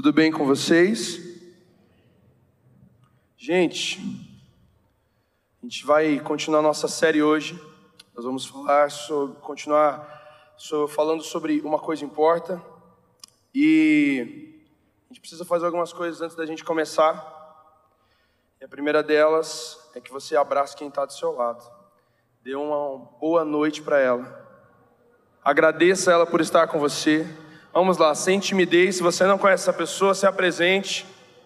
Tudo bem com vocês? Gente, a gente vai continuar nossa série hoje. Nós vamos continuar falando sobre uma coisa importante. E a gente precisa fazer algumas coisas antes da gente começar. E a primeira delas é que você abrace quem está do seu lado. Dê uma boa noite para ela. Agradeça ela por estar com você. Vamos lá, sem timidez. Se você não conhece essa pessoa, se apresente.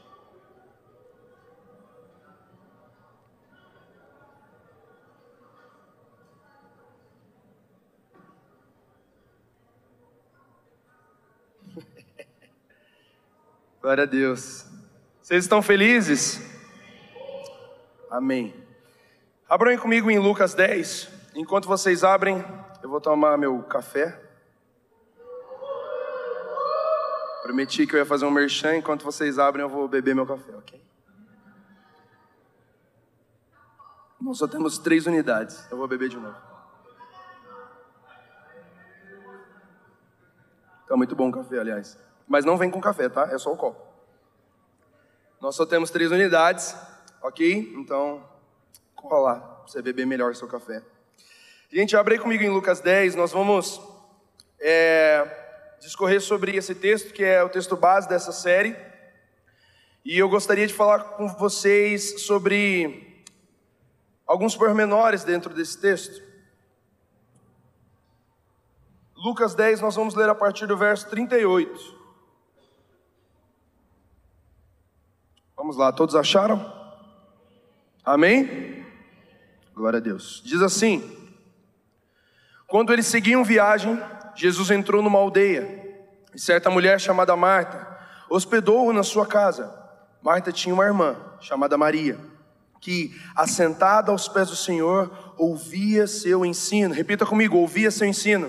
Glória a Deus. Vocês estão felizes? Amém. Abram aí comigo em Lucas 10. Enquanto vocês abrem, eu vou tomar meu café. Prometi que eu ia fazer um merchan. Enquanto vocês abrem, eu vou beber meu café, ok? Nós só temos 3 unidades. Eu vou beber de novo. Tá muito bom o café, aliás. Mas não vem com café, tá? É só o copo. Nós só temos 3 unidades, ok? Então, corra lá, pra você beber melhor o seu café. Gente, abre aí comigo em Lucas 10. Nós vamos discorrer sobre esse texto, que é o texto base dessa série. E eu gostaria de falar com vocês sobre alguns pormenores dentro desse texto. Lucas 10, nós vamos ler a partir do verso 38. Vamos lá, todos acharam? Amém? Glória a Deus. Diz assim: quando eles seguiam viagem, Jesus entrou numa aldeia, e certa mulher chamada Marta hospedou-o na sua casa. Marta tinha uma irmã chamada Maria, que, assentada aos pés do Senhor, ouvia seu ensino. Repita comigo: ouvia seu ensino.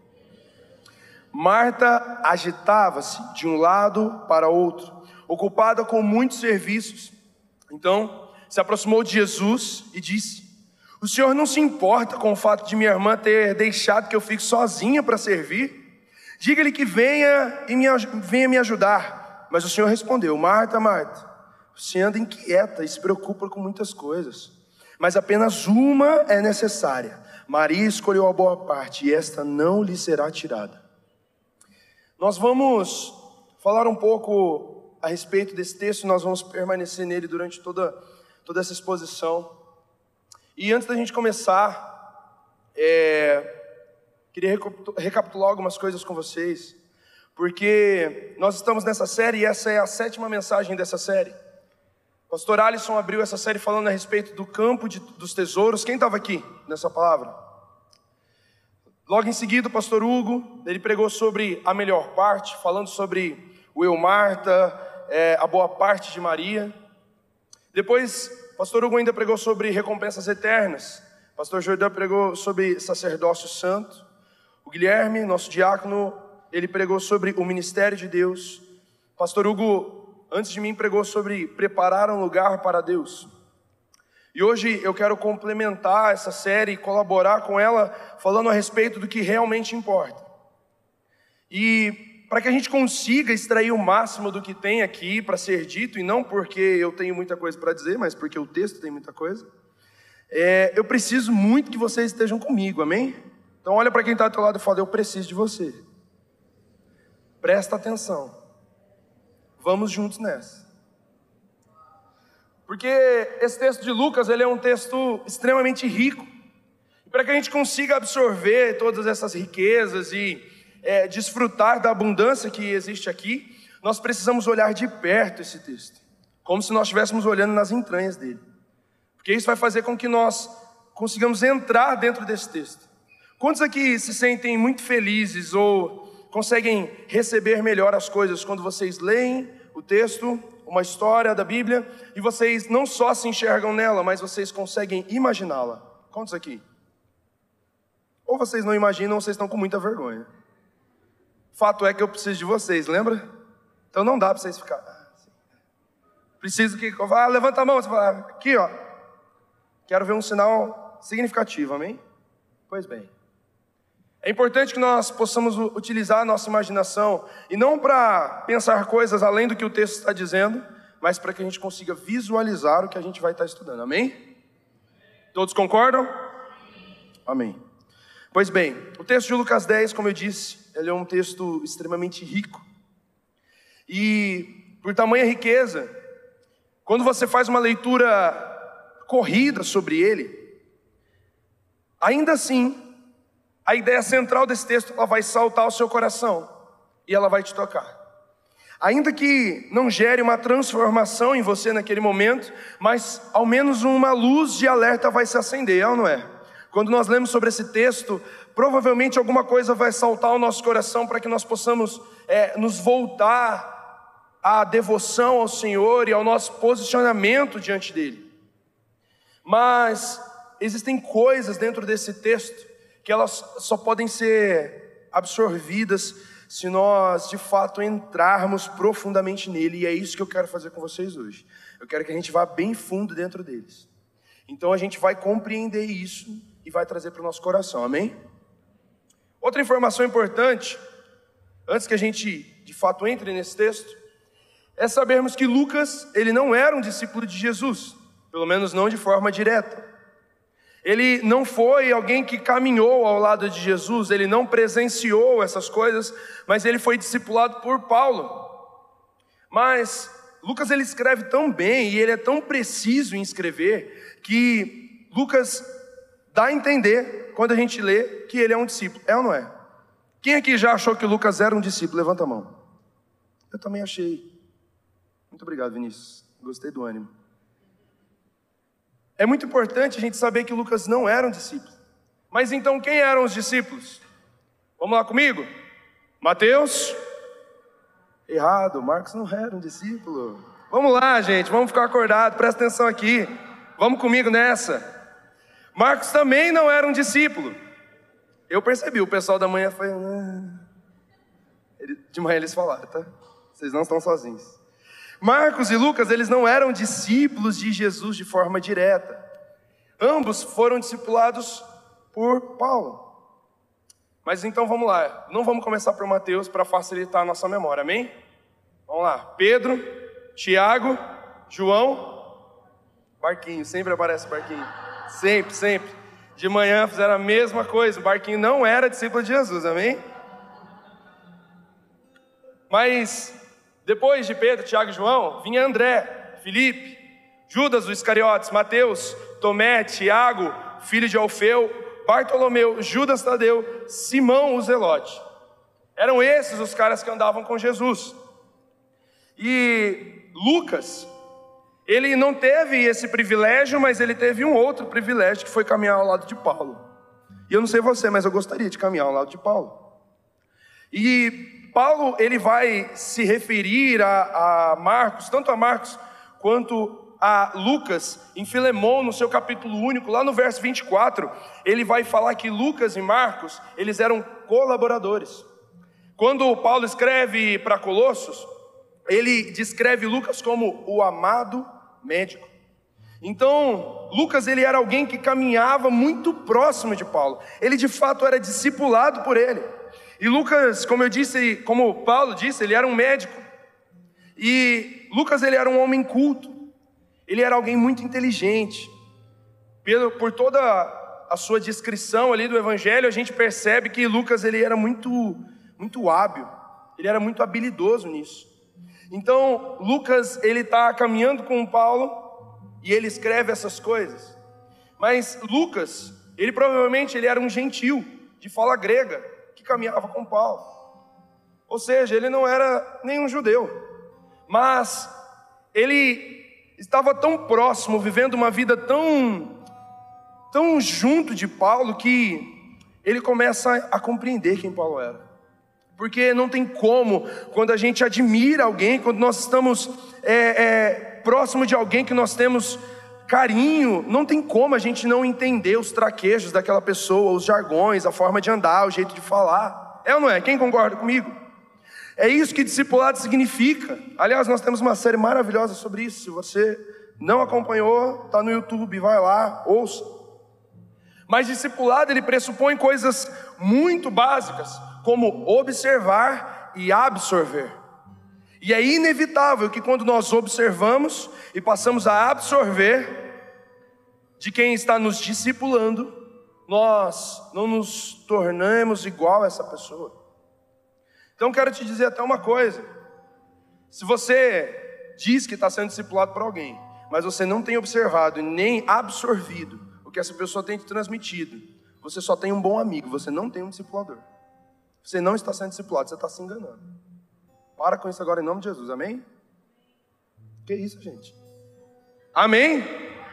Marta agitava-se de um lado para outro, ocupada com muitos serviços. Então se aproximou de Jesus e disse: o Senhor não se importa com o fato de minha irmã ter deixado que eu fique sozinha para servir? Diga-lhe que venha me ajudar. Mas o Senhor respondeu: Marta, Marta, você anda inquieta e se preocupa com muitas coisas, mas apenas uma é necessária. Maria escolheu a boa parte, e esta não lhe será tirada. Nós vamos falar um pouco a respeito desse texto. Nós vamos permanecer nele durante toda essa exposição. E antes da gente começar, queria recapitular algumas coisas com vocês, porque nós estamos nessa série e essa é a 7ª mensagem dessa série. O pastor Alisson abriu essa série falando a respeito do campo dos tesouros. Quem estava aqui nessa palavra? Logo em seguida, o pastor Hugo, ele pregou sobre a melhor parte, falando sobre o eu, Marta, a boa parte de Maria. Depois, o pastor Hugo ainda pregou sobre recompensas eternas. O pastor Jordão pregou sobre sacerdócio santo. O Guilherme, nosso diácono, ele pregou sobre o ministério de Deus. O pastor Hugo, antes de mim, pregou sobre preparar um lugar para Deus. E hoje eu quero complementar essa série e colaborar com ela, falando a respeito do que realmente importa. E para que a gente consiga extrair o máximo do que tem aqui para ser dito, e não porque eu tenho muita coisa para dizer, mas porque o texto tem muita coisa, eu preciso muito que vocês estejam comigo, amém? Então olha para quem está do teu lado e fala: eu preciso de você. Presta atenção. Vamos juntos nessa. Porque esse texto de Lucas, ele é um texto extremamente rico. E para que a gente consiga absorver todas essas riquezas e desfrutar da abundância que existe aqui, nós precisamos olhar de perto esse texto, como se nós estivéssemos olhando nas entranhas dele. Porque isso vai fazer com que nós consigamos entrar dentro desse texto. Quantos aqui se sentem muito felizes ou conseguem receber melhor as coisas quando vocês leem o texto, uma história da Bíblia, e vocês não só se enxergam nela, mas vocês conseguem imaginá-la? Quantos aqui? Ou vocês não imaginam, ou vocês estão com muita vergonha. Fato é que eu preciso de vocês, lembra? Então não dá para vocês ficarem. Preciso que... levanta a mão, você fala: aqui ó, quero ver um sinal significativo, amém? Pois bem, É importante que nós possamos utilizar a nossa imaginação, e não para pensar coisas além do que o texto está dizendo, mas para que a gente consiga visualizar o que a gente vai estar estudando, amém? Todos concordam? Amém. Pois bem, o texto de Lucas 10, como eu disse, ele é um texto extremamente rico. E por tamanha riqueza, quando você faz uma leitura corrida sobre ele, ainda assim, a ideia central desse texto, ela vai saltar ao seu coração e ela vai te tocar. Ainda que não gere uma transformação em você naquele momento, mas ao menos uma luz de alerta vai se acender, é ou não é? Quando nós lemos sobre esse texto, provavelmente alguma coisa vai saltar ao nosso coração para que nós possamos nos voltar à devoção ao Senhor e ao nosso posicionamento diante dele. Mas existem coisas dentro desse texto que elas só podem ser absorvidas se nós de fato entrarmos profundamente nele, e é isso que eu quero fazer com vocês hoje. Eu quero que a gente vá bem fundo dentro deles. Então a gente vai compreender isso e vai trazer para o nosso coração, amém? Outra informação importante, antes que a gente de fato entre nesse texto, é sabermos que Lucas, ele não era um discípulo de Jesus, pelo menos não de forma direta. Ele não foi alguém que caminhou ao lado de Jesus, ele não presenciou essas coisas, mas ele foi discipulado por Paulo. Mas Lucas, ele escreve tão bem e ele é tão preciso em escrever, que Lucas dá a entender, quando a gente lê, que ele é um discípulo, é ou não é? Quem aqui já achou que Lucas era um discípulo? Levanta a mão. Eu também achei. Muito obrigado, Vinícius, gostei do ânimo. É muito importante a gente saber que Lucas não era um discípulo. Mas então quem eram os discípulos? Vamos lá comigo? Mateus? Errado, Marcos não era um discípulo. Vamos lá, gente, vamos ficar acordados, presta atenção aqui. Vamos comigo nessa. Marcos também não era um discípulo. Eu percebi, o pessoal da manhã foi... De manhã eles falaram, tá? Vocês não estão sozinhos. Marcos e Lucas, eles não eram discípulos de Jesus de forma direta. Ambos foram discipulados por Paulo. Mas então vamos lá, não vamos começar por Mateus para facilitar a nossa memória, amém? Vamos lá, Pedro, Tiago, João, Barquinho, sempre aparece Barquinho. Sempre, sempre. De manhã fizeram a mesma coisa, o Barquinho não era discípulo de Jesus, amém? Mas... depois de Pedro, Tiago e João, vinha André, Filipe, Judas, o Iscariotes, Mateus, Tomé, Tiago, filho de Alfeu, Bartolomeu, Judas Tadeu, Simão o Zelote. Eram esses os caras que andavam com Jesus. E Lucas, ele não teve esse privilégio, mas ele teve um outro privilégio, que foi caminhar ao lado de Paulo. E eu não sei você, mas eu gostaria de caminhar ao lado de Paulo. E Paulo, ele vai se referir a Marcos, tanto a Marcos quanto a Lucas, em Filemão, no seu capítulo único, lá no verso 24, ele vai falar que Lucas e Marcos, eles eram colaboradores. Quando Paulo escreve para Colossos, ele descreve Lucas como o amado médico. Então, Lucas, ele era alguém que caminhava muito próximo de Paulo, ele de fato era discipulado por ele. E Lucas, como eu disse, como Paulo disse, ele era um médico. E Lucas, ele era um homem culto. Ele era alguém muito inteligente. Por toda a sua descrição ali do Evangelho, a gente percebe que Lucas, ele era muito hábil. Ele era muito habilidoso nisso. Então, Lucas, ele está caminhando com Paulo e ele escreve essas coisas. Mas Lucas, ele provavelmente ele era um gentil, de fala grega, que caminhava com Paulo. Ou seja, ele não era nenhum judeu, mas ele estava tão próximo, vivendo uma vida tão junto de Paulo, que ele começa a compreender quem Paulo era. Porque não tem como, quando a gente admira alguém, quando nós estamos próximo de alguém que nós temos carinho, não tem como a gente não entender os traquejos daquela pessoa, os jargões, a forma de andar, o jeito de falar. É ou não é? Quem concorda comigo? É isso que discipulado significa. Aliás, nós temos uma série maravilhosa sobre isso. Se você não acompanhou, está no YouTube, vai lá, ouça. Mas discipulado, ele pressupõe coisas muito básicas, como observar e absorver. E é inevitável que quando nós observamos e passamos a absorver de quem está nos discipulando, nós não nos tornamos igual a essa pessoa. Então quero te dizer até uma coisa: se você diz que está sendo discipulado por alguém, mas você não tem observado e nem absorvido o que essa pessoa tem te transmitido, você só tem um bom amigo, você não tem um discipulador. Você não está sendo discipulado, você está se enganando. Para com isso agora em nome de Jesus, amém? Que isso, gente? Amém?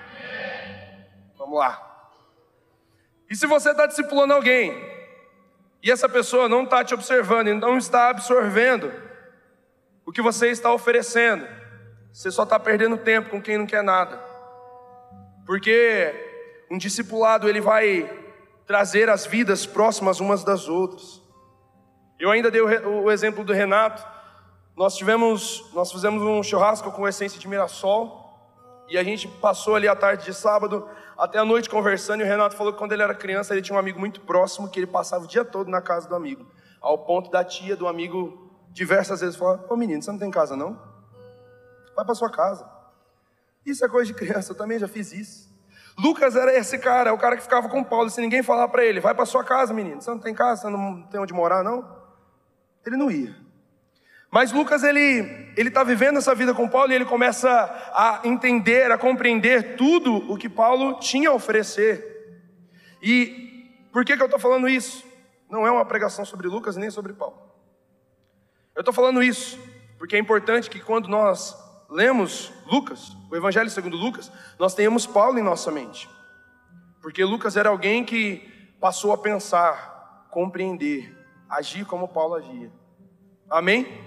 Vamos lá. E se você está discipulando alguém, e essa pessoa não está te observando, e não está absorvendo o que você está oferecendo, você só está perdendo tempo com quem não quer nada. Porque um discipulado, ele vai trazer as vidas próximas umas das outras. Eu ainda dei o exemplo do Renato. Nós fizemos um churrasco com essência de Mirassol, e a gente passou ali a tarde de sábado até a noite conversando, e o Renato falou que quando ele era criança ele tinha um amigo muito próximo, que ele passava o dia todo na casa do amigo, ao ponto da tia do amigo diversas vezes falar: ô menino, você não tem casa não? Vai para sua casa. Isso é coisa de criança, eu também já fiz isso. Lucas era esse cara, é o cara que ficava com Paulo, se ninguém falar para ele: vai para sua casa, menino, você não tem casa, você não tem onde morar não? Ele não ia. Mas Lucas, ele está vivendo essa vida com Paulo, e ele começa a entender, a compreender tudo o que Paulo tinha a oferecer. E por que eu estou falando isso? Não é uma pregação sobre Lucas nem sobre Paulo. Eu estou falando isso porque é importante que quando nós lemos Lucas, o Evangelho segundo Lucas, nós tenhamos Paulo em nossa mente. Porque Lucas era alguém que passou a pensar, compreender, agir como Paulo agia. Amém?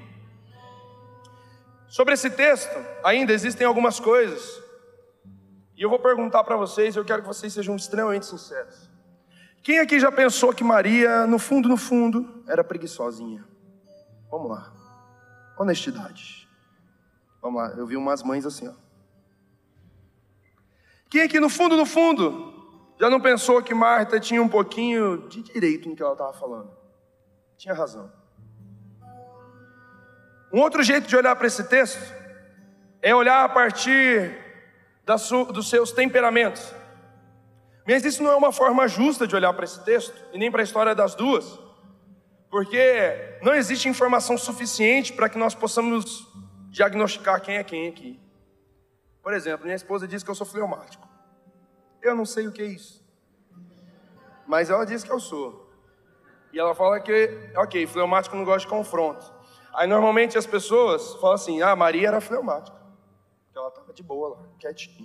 Sobre esse texto, ainda existem algumas coisas, e eu vou perguntar para vocês, eu quero que vocês sejam extremamente sinceros. Quem aqui já pensou que Maria, no fundo, era preguiçosinha? Vamos lá. Honestidade. Vamos lá, eu vi umas mães assim, ó. Quem aqui no fundo, já não pensou que Marta tinha um pouquinho de direito no que ela estava falando? Tinha razão. Um outro jeito de olhar para esse texto é olhar a partir dos seus temperamentos. Mas isso não é uma forma justa de olhar para esse texto, e nem para a história das duas, porque não existe informação suficiente para que nós possamos diagnosticar quem é quem aqui. Por exemplo, minha esposa diz que eu sou fleumático. Eu não sei o que é isso, mas ela diz que eu sou. E ela fala que, ok, fleumático não gosta de confronto. Aí normalmente as pessoas falam assim: ah, Maria era fleumática, porque ela estava de boa lá, quietinha.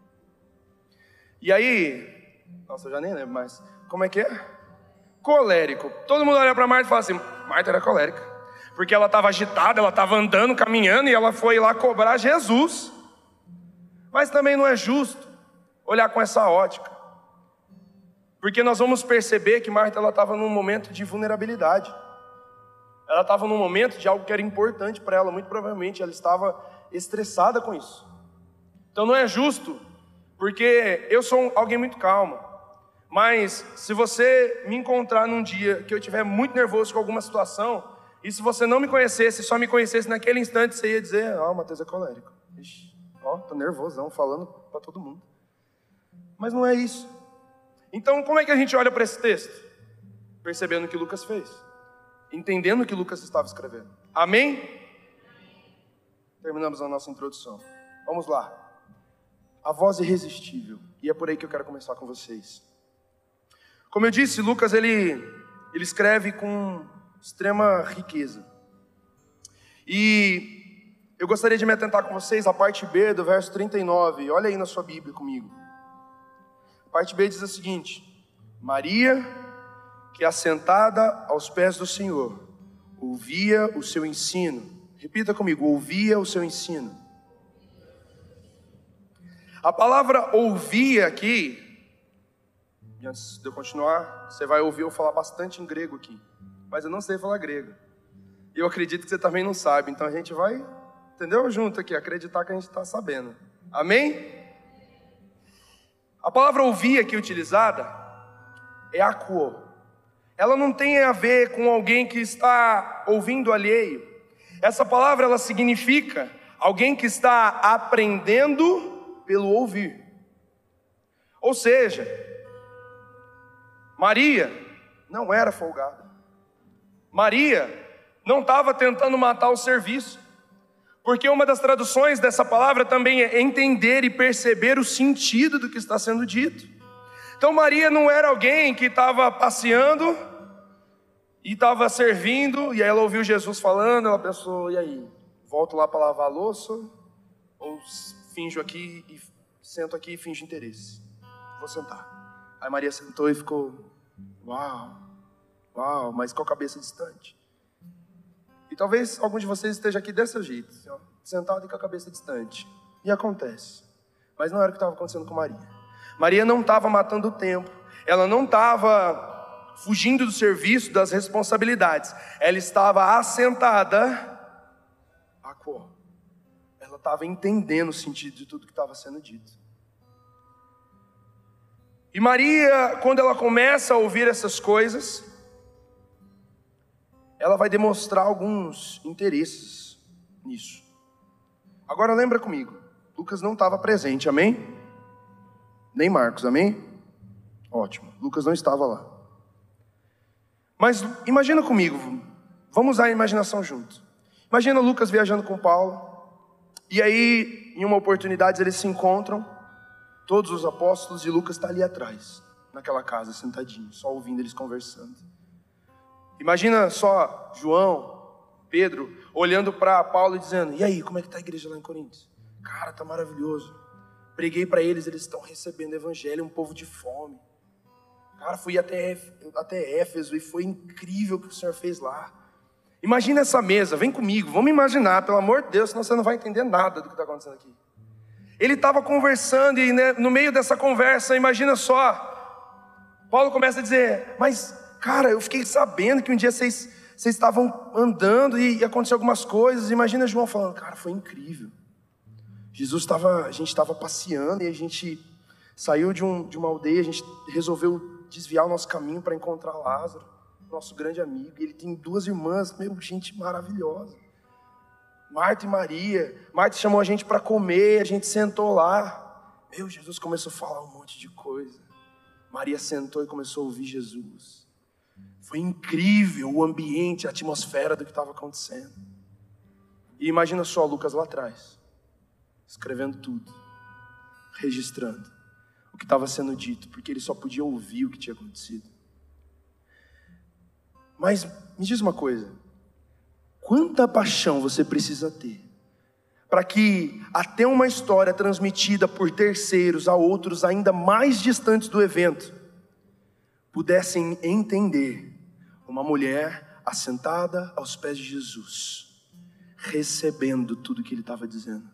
E aí, nossa, eu já nem lembro mais, como é que é? Colérico. Todo mundo olha para Marta e fala assim: Marta era colérica, porque ela estava agitada, ela estava andando, caminhando, e ela foi lá cobrar Jesus. Mas também não é justo olhar com essa ótica, porque nós vamos perceber que Marta estava num momento de vulnerabilidade. Ela estava num momento de algo que era importante para ela. Muito provavelmente ela estava estressada com isso. Então não é justo, porque eu sou alguém muito calmo. Mas se você me encontrar num dia que eu estiver muito nervoso com alguma situação, e se você não me conhecesse, só me conhecesse naquele instante, você ia dizer: ó, o Matheus é colérico. Ixi, ó, tô nervosão, falando para todo mundo. Mas não é isso. Então como é que a gente olha para esse texto? Percebendo o que Lucas fez, entendendo o que Lucas estava escrevendo. Amém? Terminamos a nossa introdução. Vamos lá. A voz irresistível. E é por aí que eu quero começar com vocês. Como eu disse, Lucas ele escreve com extrema riqueza. E eu gostaria de me atentar com vocês à parte B do verso 39. Olha aí na sua Bíblia comigo. A parte B diz o seguinte: Maria, que assentada aos pés do Senhor, ouvia o seu ensino. Repita comigo: ouvia o seu ensino. A palavra ouvia aqui, e antes de eu continuar, você vai ouvir eu falar bastante em grego aqui, mas eu não sei falar grego. E eu acredito que você também não sabe, então a gente vai, entendeu? Junto aqui, acreditar que a gente está sabendo. Amém? A palavra ouvir aqui utilizada é aquo. Ela não tem a ver com alguém que está ouvindo alheio. Essa palavra, ela significa alguém que está aprendendo pelo ouvir. Ou seja, Maria não era folgada. Maria não estava tentando matar o serviço. Porque uma das traduções dessa palavra também é entender e perceber o sentido do que está sendo dito. Então Maria não era alguém que estava passeando e estava servindo, e aí ela ouviu Jesus falando, ela pensou, e aí? Volto lá para lavar a louça? Ou finjo aqui e sento aqui e finjo interesse? Vou sentar. Aí Maria sentou e ficou, uau, mas com a cabeça distante. E talvez algum de vocês esteja aqui desse jeito, sentado e com a cabeça distante. E acontece. Mas não era o que estava acontecendo com Maria. Maria não estava matando o tempo. Ela não estava fugindo do serviço, das responsabilidades. Ela estava assentada. Ela estava entendendo o sentido de tudo que estava sendo dito. E Maria, quando ela começa a ouvir essas coisas, ela vai demonstrar alguns interesses nisso. Agora lembra comigo, Lucas não estava presente, amém? Nem Marcos, amém? Ótimo, Lucas não estava lá. Mas imagina comigo, vamos usar a imaginação junto. Imagina Lucas viajando com Paulo, e aí, em uma oportunidade, eles se encontram, todos os apóstolos, e Lucas está ali atrás, naquela casa, sentadinho, só ouvindo eles conversando. Imagina só João, Pedro, olhando para Paulo e dizendo, e aí, como é que está a igreja lá em Coríntios? Cara, está maravilhoso. Preguei para eles estão recebendo o evangelho, um povo de fome. Cara, fui até Éfeso e foi incrível o que o Senhor fez lá. Imagina essa mesa, vem comigo, vamos imaginar, pelo amor de Deus, senão você não vai entender nada do que está acontecendo aqui. Ele estava conversando e no meio dessa conversa, imagina só, Paulo começa a dizer, mas cara, eu fiquei sabendo que um dia vocês estavam andando e aconteceu algumas coisas. Imagina João falando, cara, foi incrível. A gente estava passeando e a gente saiu de uma aldeia, a gente resolveu desviar o nosso caminho para encontrar Lázaro, nosso grande amigo. E ele tem 2 irmãs, gente maravilhosa, Marta e Maria. Marta chamou a gente para comer, a gente sentou lá. Jesus começou a falar um monte de coisa. Maria sentou e começou a ouvir Jesus. Foi incrível o ambiente, a atmosfera do que estava acontecendo. E imagina só Lucas lá atrás, escrevendo tudo, registrando o que estava sendo dito, porque ele só podia ouvir o que tinha acontecido. Mas me diz uma coisa, quanta paixão você precisa ter para que até uma história transmitida por terceiros a outros ainda mais distantes do evento pudessem entender uma mulher assentada aos pés de Jesus, recebendo tudo que ele estava dizendo.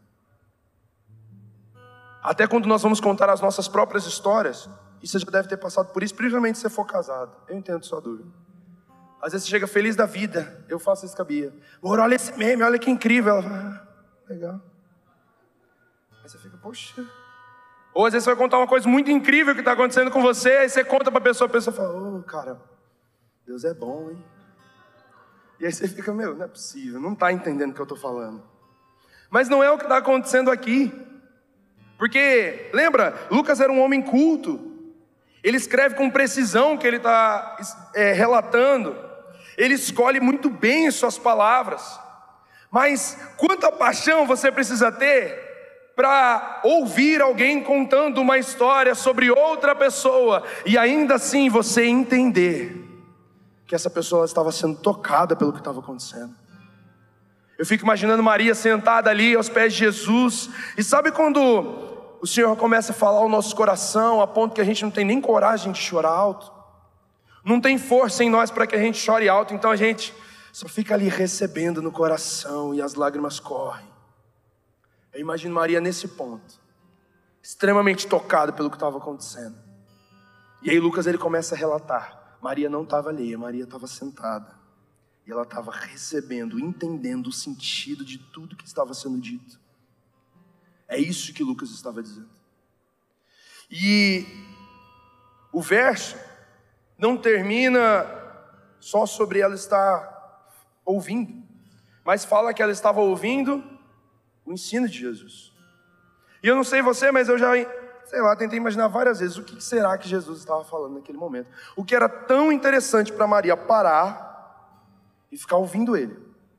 Até quando nós vamos contar as nossas próprias histórias, e você já deve ter passado por isso, principalmente se você for casado. Eu entendo sua dor. Às vezes você chega feliz da vida. Eu faço isso com a Bia. Olha esse meme, olha que incrível. Ela fala, legal. Aí você fica, poxa. Ou às vezes você vai contar uma coisa muito incrível que está acontecendo com você, aí você conta para a pessoa fala, cara, Deus é bom, hein? E aí você fica, não é possível, não está entendendo o que eu estou falando. Mas não é o que está acontecendo aqui. Porque, lembra, Lucas era um homem culto. Ele escreve com precisão o que ele está relatando. Ele escolhe muito bem suas palavras. Mas quanta paixão você precisa ter para ouvir alguém contando uma história sobre outra pessoa e ainda assim você entender que essa pessoa estava sendo tocada pelo que estava acontecendo. Eu fico imaginando Maria sentada ali aos pés de Jesus. E sabe quando o Senhor começa a falar ao nosso coração a ponto que a gente não tem nem coragem de chorar alto? Não tem força em nós para que a gente chore alto, então a gente só fica ali recebendo no coração e as lágrimas correm. Eu imagino Maria nesse ponto, extremamente tocada pelo que estava acontecendo. E aí Lucas ele começa a relatar. Maria não estava alheia, Maria estava sentada. E ela estava recebendo, entendendo o sentido de tudo que estava sendo dito. É isso que Lucas estava dizendo. E o verso não termina só sobre ela estar ouvindo, mas fala que ela estava ouvindo o ensino de Jesus. E eu não sei você, mas eu já, tentei imaginar várias vezes o que será que Jesus estava falando naquele momento. O que era tão interessante para Maria parar e ficar ouvindo ele.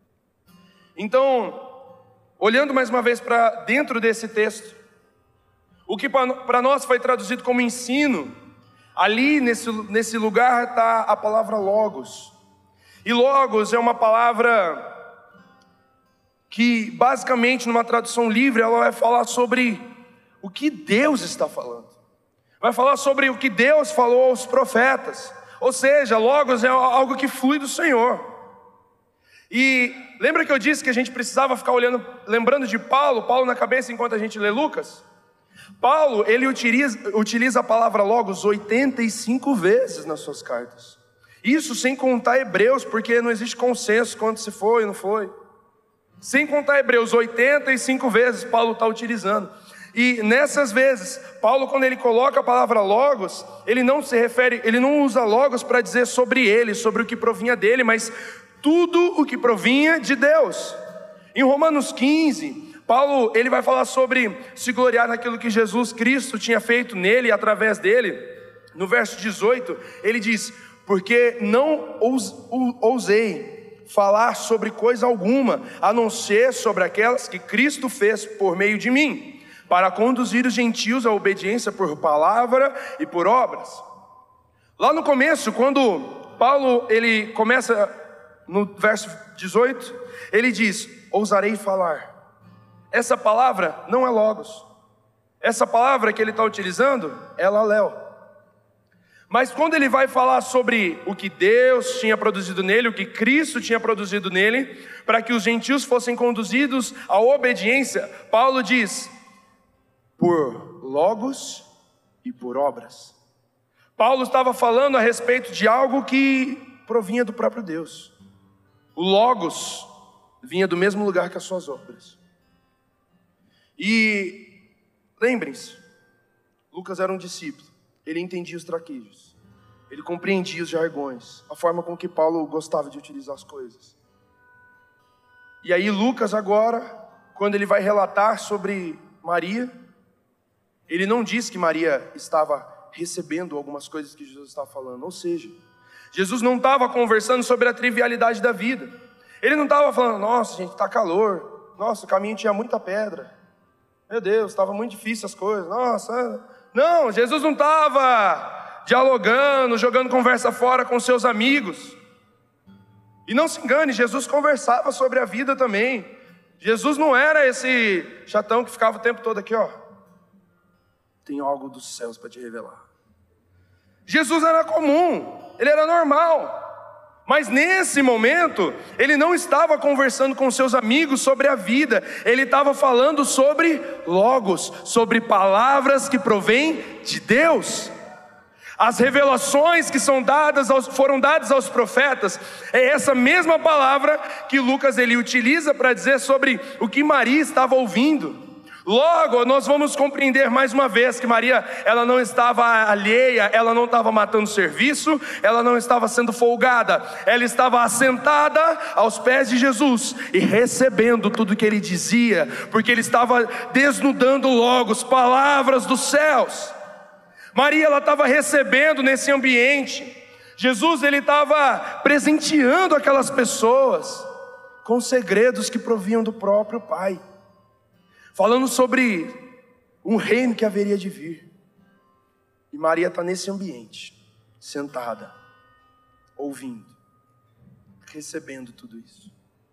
Então, olhando mais uma vez para dentro desse texto, o que para nós foi traduzido como ensino, ali nesse lugar está a palavra logos. E logos é uma palavra que basicamente numa tradução livre ela vai falar sobre o que Deus está falando. Vai falar sobre o que Deus falou aos profetas. Ou seja, logos é algo que flui do Senhor. E lembra que eu disse que a gente precisava ficar lembrando de Paulo na cabeça enquanto a gente lê Lucas? Paulo, ele utiliza a palavra logos 85 vezes nas suas cartas. Isso sem contar Hebreus, porque não existe consenso quanto se foi ou não foi. Sem contar Hebreus, 85 vezes Paulo está utilizando. E nessas vezes, Paulo, quando ele coloca a palavra logos, ele não usa logos para dizer sobre ele, sobre o que provinha dele, mas tudo o que provinha de Deus. Em Romanos 15, Paulo, ele vai falar sobre se gloriar naquilo que Jesus Cristo tinha feito nele e através dele. No verso 18, ele diz: porque não ousei falar sobre coisa alguma, a não ser sobre aquelas que Cristo fez por meio de mim, para conduzir os gentios à obediência por palavra e por obras. Lá no começo, quando Paulo, ele começa no verso 18, ele diz: ousarei falar. Essa palavra não é logos. Essa palavra que ele está utilizando é laléu. Mas quando ele vai falar sobre o que Deus tinha produzido nele, o que Cristo tinha produzido nele, para que os gentios fossem conduzidos à obediência, Paulo diz: por logos e por obras. Paulo estava falando a respeito de algo que provinha do próprio Deus. O logos vinha do mesmo lugar que as suas obras. E lembrem-se, Lucas era um discípulo. Ele entendia os traquejos, ele compreendia os jargões, a forma com que Paulo gostava de utilizar as coisas. E aí Lucas agora, quando ele vai relatar sobre Maria, ele não diz que Maria estava recebendo algumas coisas que Jesus estava falando. Ou seja, Jesus não estava conversando sobre a trivialidade da vida. Ele não estava falando: nossa gente, está calor, nossa, o caminho tinha muita pedra, meu Deus, estava muito difícil as coisas, nossa. Não, Jesus não estava dialogando, jogando conversa fora com seus amigos. E não se engane, Jesus conversava sobre a vida também. Jesus não era esse chatão que ficava o tempo todo aqui, ó: tem algo dos céus para te revelar. Jesus era comum, ele era normal. Mas nesse momento, ele não estava conversando com seus amigos sobre a vida. Ele estava falando sobre logos, sobre palavras que provêm de Deus. As revelações que foram dadas aos profetas, é essa mesma palavra que Lucas ele utiliza para dizer sobre o que Maria estava ouvindo. Logo, nós vamos compreender mais uma vez que Maria, ela não estava alheia, ela não estava matando serviço, ela não estava sendo folgada, ela estava assentada aos pés de Jesus e recebendo tudo que ele dizia, porque ele estava desnudando logos, palavras dos céus. Maria, ela estava recebendo nesse ambiente. Jesus, ele estava presenteando aquelas pessoas com segredos que provinham do próprio Pai, falando sobre um reino que haveria de vir. E Maria está nesse ambiente, sentada, ouvindo, recebendo tudo isso.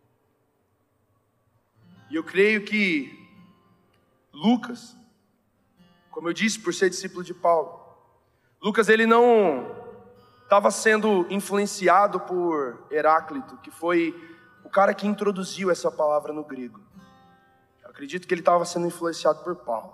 E eu creio que Lucas, como eu disse, por ser discípulo de Paulo, Lucas ele não estava sendo influenciado por Heráclito, que foi o cara que introduziu essa palavra no grego. Acredito que ele estava sendo influenciado por Paulo.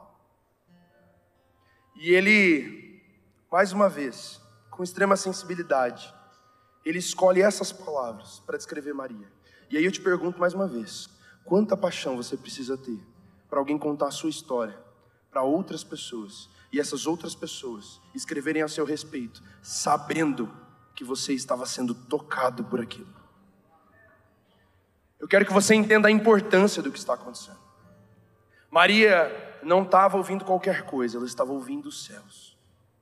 E ele, mais uma vez, com extrema sensibilidade, ele escolhe essas palavras para descrever Maria. E aí eu te pergunto mais uma vez: quanta paixão você precisa ter para alguém contar a sua história para outras pessoas, e essas outras pessoas escreverem a seu respeito, sabendo que você estava sendo tocado por aquilo. Eu quero que você entenda a importância do que está acontecendo. Maria não estava ouvindo qualquer coisa, ela estava ouvindo os céus.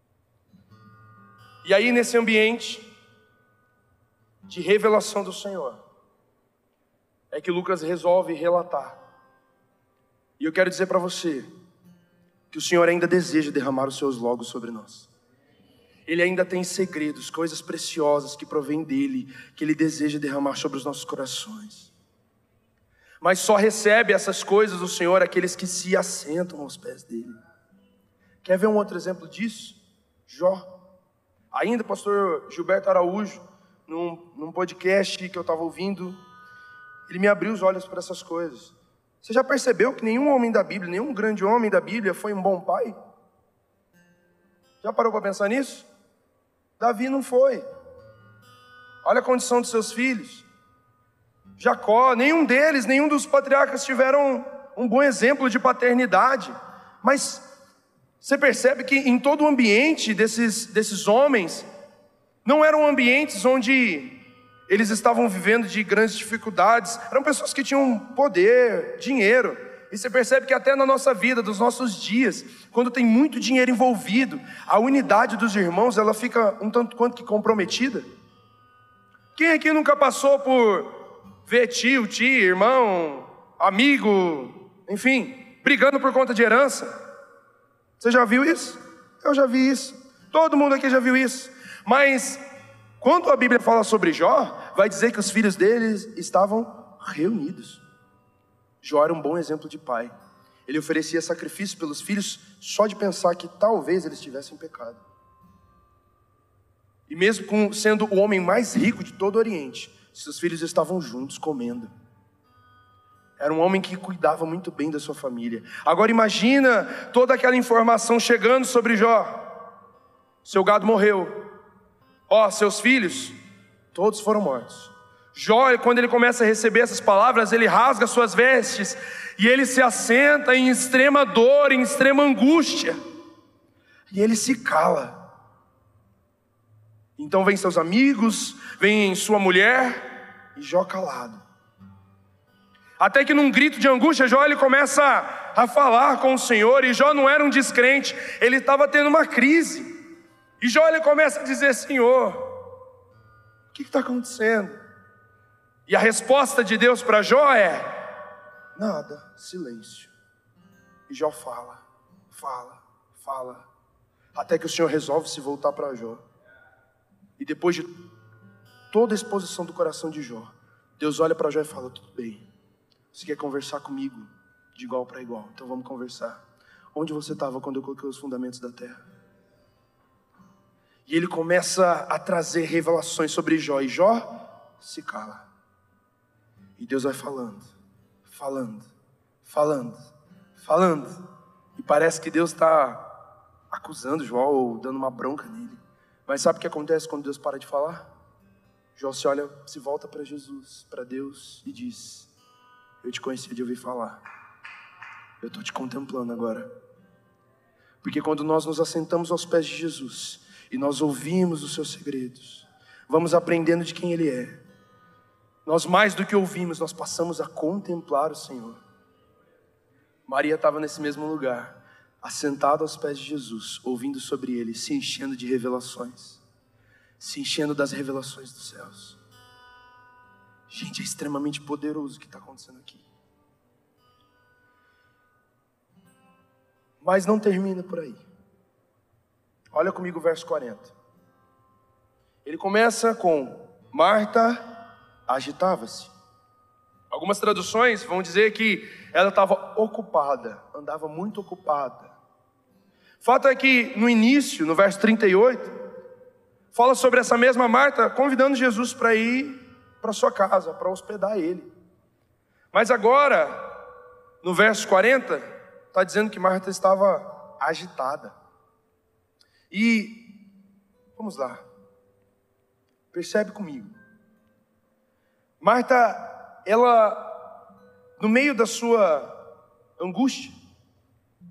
E aí, nesse ambiente de revelação do Senhor, é que Lucas resolve relatar. E eu quero dizer para você que o Senhor ainda deseja derramar os seus logos sobre nós. Ele ainda tem segredos, coisas preciosas que provêm dele, que ele deseja derramar sobre os nossos corações. Mas só recebe essas coisas do Senhor aqueles que se assentam aos pés dele. Quer ver um outro exemplo disso? Jó. Ainda o pastor Gilberto Araújo, num podcast que eu estava ouvindo, ele me abriu os olhos para essas coisas. Você já percebeu que nenhum homem da Bíblia, nenhum grande homem da Bíblia foi um bom pai? Já parou para pensar nisso? Davi não foi. Olha a condição dos seus filhos. Jacó, nenhum deles, nenhum dos patriarcas tiveram um bom exemplo de paternidade. Mas você percebe que em todo o ambiente desses homens, não eram ambientes onde eles estavam vivendo de grandes dificuldades. Eram pessoas que tinham poder, dinheiro. E você percebe que até na nossa vida, dos nossos dias, quando tem muito dinheiro envolvido, a unidade dos irmãos, ela fica um tanto quanto que comprometida. Quem aqui nunca passou por ver tio, tia, irmão, amigo, enfim, brigando por conta de herança? Você já viu isso? Eu já vi isso. Todo mundo aqui já viu isso. Mas quando a Bíblia fala sobre Jó, vai dizer que os filhos deles estavam reunidos. Jó era um bom exemplo de pai. Ele oferecia sacrifício pelos filhos só de pensar que talvez eles tivessem pecado. E mesmo sendo o homem mais rico de todo o Oriente, seus filhos estavam juntos comendo. Era um homem que cuidava muito bem da sua família. Agora imagina toda aquela informação chegando sobre Jó. Seu gado morreu. Seus filhos, todos foram mortos. Jó, quando ele começa a receber essas palavras, ele rasga suas vestes e ele se assenta em extrema dor, em extrema angústia. E ele se cala. Então vem seus amigos, vem sua mulher e Jó calado. Até que num grito de angústia, Jó ele começa a falar com o Senhor. E Jó não era um descrente, ele estava tendo uma crise. E Jó ele começa a dizer: Senhor, o que está acontecendo? E a resposta de Deus para Jó é: nada, silêncio. E Jó fala, até que o Senhor resolve se voltar para Jó. E depois de toda a exposição do coração de Jó, Deus olha para Jó e fala: tudo bem, você quer conversar comigo de igual para igual, então vamos conversar. Onde você estava quando eu coloquei os fundamentos da terra? E ele começa a trazer revelações sobre Jó, e Jó se cala. E Deus vai falando. E parece que Deus está acusando Jó ou dando uma bronca nele. Mas sabe o que acontece quando Deus para de falar? Jó se volta para Jesus, para Deus, e diz: eu te conhecia de ouvir falar, eu estou te contemplando agora. Porque quando nós nos assentamos aos pés de Jesus e nós ouvimos os seus segredos, vamos aprendendo de quem Ele é. Nós mais do que ouvimos, nós passamos a contemplar o Senhor. Maria estava nesse mesmo lugar, assentada aos pés de Jesus, ouvindo sobre Ele, se enchendo de revelações, se enchendo das revelações dos céus. Gente, é extremamente poderoso o que está acontecendo aqui. Mas não termina por aí. Olha comigo o verso 40. Ele começa com: Marta agitava-se. Algumas traduções vão dizer que ela estava ocupada, andava muito ocupada. Fato é que no início, no verso 38, fala sobre essa mesma Marta convidando Jesus para ir para sua casa, para hospedar ele. Mas agora, no verso 40, está dizendo que Marta estava agitada. E, vamos lá, percebe comigo. Marta, ela, no meio da sua angústia,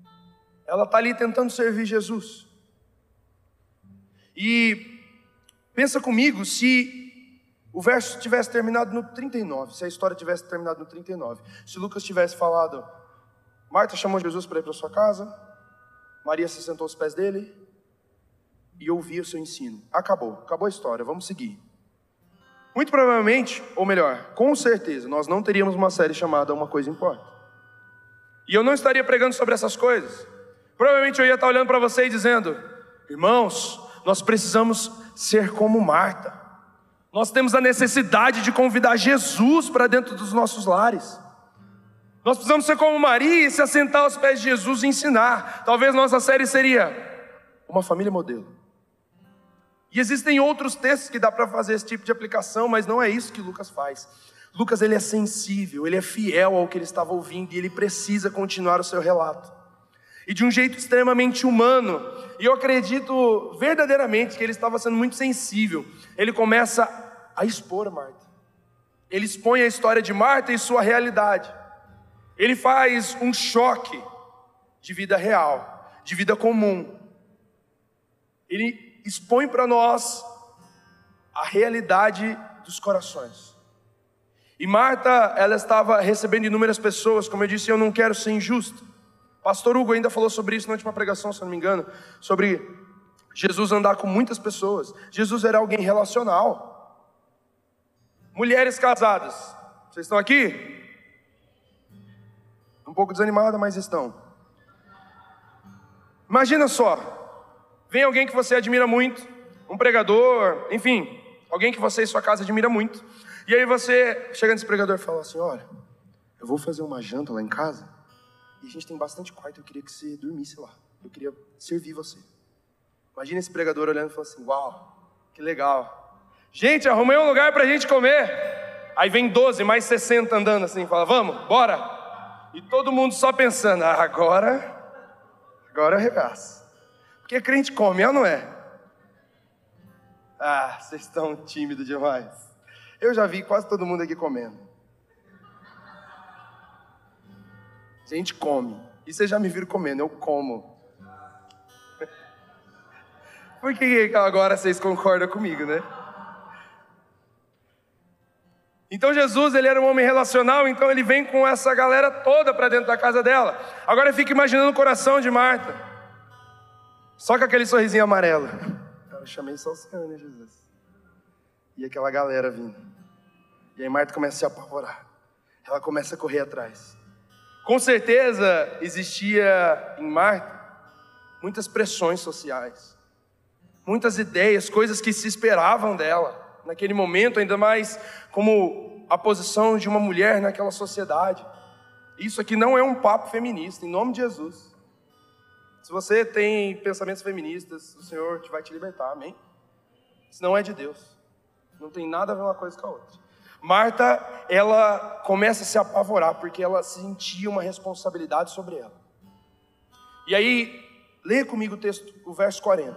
ela está ali tentando servir Jesus. E Pensa comigo se o verso tivesse terminado no 39, se a história tivesse terminado no 39. Se Lucas tivesse falado, Marta chamou Jesus para ir para sua casa, Maria se sentou aos pés dele e ouvia o seu ensino. Acabou a história, vamos seguir. Muito provavelmente, ou melhor, com certeza, nós não teríamos uma série chamada Uma Coisa Importa. E eu não estaria pregando sobre essas coisas. Provavelmente eu ia estar olhando para você e dizendo, irmãos, nós precisamos ser como Marta. Nós temos a necessidade de convidar Jesus para dentro dos nossos lares. Nós precisamos ser como Maria e se assentar aos pés de Jesus e ensinar. Talvez nossa série seria Uma Família Modelo. E existem outros textos que dá para fazer esse tipo de aplicação, mas não é isso que Lucas faz. Lucas, ele é sensível, ele é fiel ao que ele estava ouvindo e ele precisa continuar o seu relato. E de um jeito extremamente humano. E eu acredito verdadeiramente que ele estava sendo muito sensível. Ele começa a expor Marta. Ele expõe a história de Marta e sua realidade. Ele faz um choque de vida real, de vida comum. Ele expõe para nós a realidade dos corações. E Marta, ela estava recebendo inúmeras pessoas. Como eu disse, eu não quero ser injusto. Pastor Hugo ainda falou sobre isso na última pregação, se não me engano, sobre Jesus andar com muitas pessoas. Jesus era alguém relacional. Mulheres casadas, vocês estão aqui? Um pouco desanimada, mas estão. Imagina só, vem alguém que você admira muito, um pregador, enfim, alguém que você e sua casa admira muito. E aí você chega nesse pregador e fala assim, olha, eu vou fazer uma janta lá em casa, e a gente tem bastante quarto, eu queria que você dormisse lá. Eu queria servir você. Imagina esse pregador olhando e falando assim, uau, que legal. Gente, arrumei um lugar pra gente comer. Aí vem 12, mais 60 andando assim, fala, vamos, bora. E todo mundo só pensando, agora eu arregaço. Porque crente come, ou não é? Ah, vocês estão tímidos demais. Eu já vi quase todo mundo aqui comendo. A gente come. E vocês já me viram comendo, eu como. Por que agora vocês concordam comigo, né? Então Jesus, ele era um homem relacional, então ele vem com essa galera toda para dentro da casa dela. Agora eu fico imaginando o coração de Marta. Só com aquele sorrisinho amarelo. Eu chamei só o Senhor, né, Jesus? E aquela galera vindo. E aí Marta começa a se apavorar. Ela começa a correr atrás. Com certeza existia em Marta muitas pressões sociais. Muitas ideias, coisas que se esperavam dela. Naquele momento, ainda mais como a posição de uma mulher naquela sociedade. Isso aqui não é um papo feminista, em nome de Jesus. Se você tem pensamentos feministas, o Senhor vai te libertar, amém? Isso não é de Deus. Não tem nada a ver uma coisa com a outra. Marta, ela começa a se apavorar, porque ela sentia uma responsabilidade sobre ela. E aí, leia comigo o texto, o verso 40.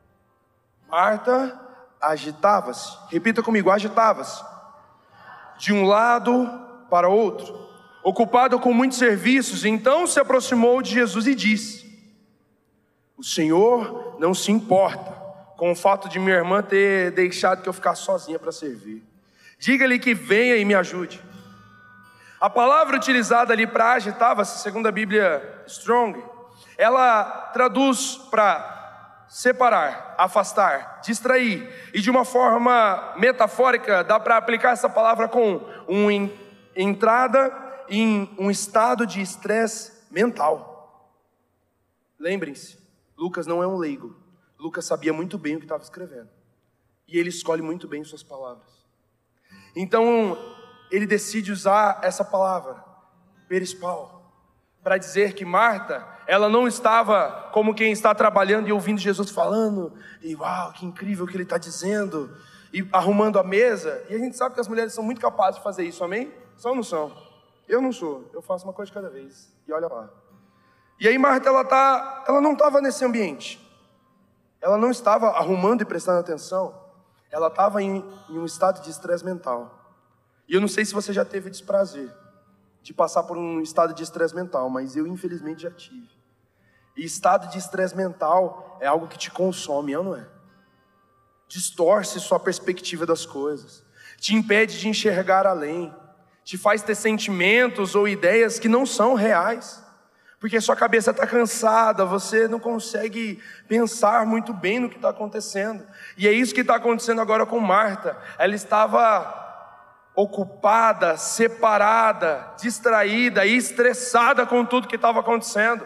Marta agitava-se, repita comigo, agitava-se, de um lado para outro, ocupada com muitos serviços. Então se aproximou de Jesus e disse, o Senhor não se importa com o fato de minha irmã ter deixado que eu ficasse sozinha para servir. Diga-lhe que venha e me ajude. A palavra utilizada ali para agitava-se, segundo a Bíblia Strong, ela traduz para separar, afastar, distrair. E de uma forma metafórica, dá para aplicar essa palavra com uma entrada em um estado de estresse mental. Lembrem-se, Lucas não é um leigo. Lucas sabia muito bem o que estava escrevendo. E ele escolhe muito bem suas palavras. Então, ele decide usar essa palavra, perispal, para dizer que Marta, ela não estava como quem está trabalhando e ouvindo Jesus falando, e uau, que incrível o que ele está dizendo, e arrumando a mesa. E a gente sabe que as mulheres são muito capazes de fazer isso, amém? São ou não são? Eu não sou, eu faço uma coisa de cada vez, e olha lá. E aí Marta, ela não estava nesse ambiente, ela não estava arrumando e prestando atenção, ela estava em um estado de estresse mental. E eu não sei se você já teve desprazer de passar por um estado de estresse mental, mas eu infelizmente já tive. E estado de estresse mental é algo que te consome, ou não é? distorce sua perspectiva das coisas, te impede de enxergar além, te faz ter sentimentos ou ideias que não são reais, porque sua cabeça está cansada, você não consegue pensar muito bem no que está acontecendo. E é isso que está acontecendo agora com Marta. Ela estava ocupada, separada, distraída e estressada com tudo que estava acontecendo.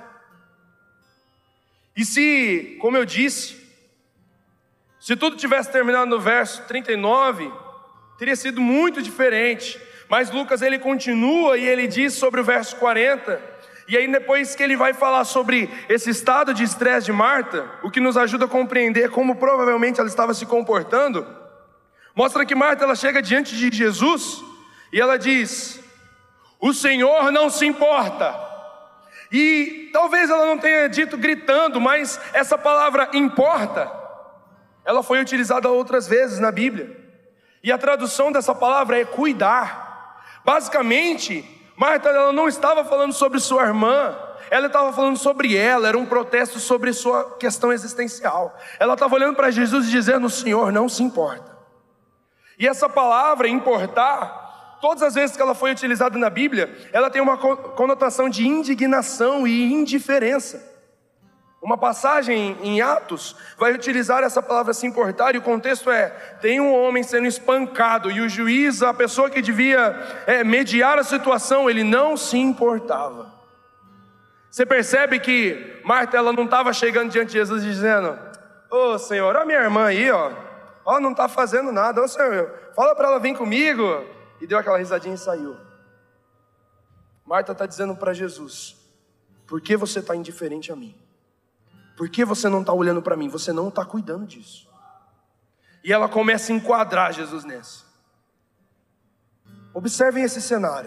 E se, como eu disse, se tudo tivesse terminado no verso 39, teria sido muito diferente. Mas Lucas, ele continua e ele diz sobre o verso 40, e aí depois que ele vai falar sobre esse estado de estresse de Marta, o que nos ajuda a compreender como provavelmente ela estava se comportando, mostra que Marta, ela chega diante de Jesus e ela diz: o Senhor não se importa. E talvez ela não tenha dito gritando, mas essa palavra importa, ela foi utilizada outras vezes na Bíblia. E a tradução dessa palavra é cuidar. Basicamente, Marta, ela não estava falando sobre sua irmã, ela estava falando sobre ela, era um protesto sobre sua questão existencial. Ela estava olhando para Jesus e dizendo: o Senhor não se importa. E essa palavra, importar, todas as vezes que ela foi utilizada na Bíblia, ela tem uma conotação de indignação e indiferença. Uma passagem em Atos vai utilizar essa palavra se importar, e o contexto é: tem um homem sendo espancado, e o juiz, a pessoa que devia mediar a situação, ele não se importava. Você percebe que Marta, ela não estava chegando diante de Jesus dizendo: ô Senhor, a minha irmã aí, ó, não está fazendo nada, ô Senhor, fala para ela vir comigo, e deu aquela risadinha e saiu. Marta está dizendo para Jesus: por que você está indiferente a mim? Por que você não está olhando para mim? Você não está cuidando disso. E ela começa a enquadrar Jesus nessa. Observem esse cenário.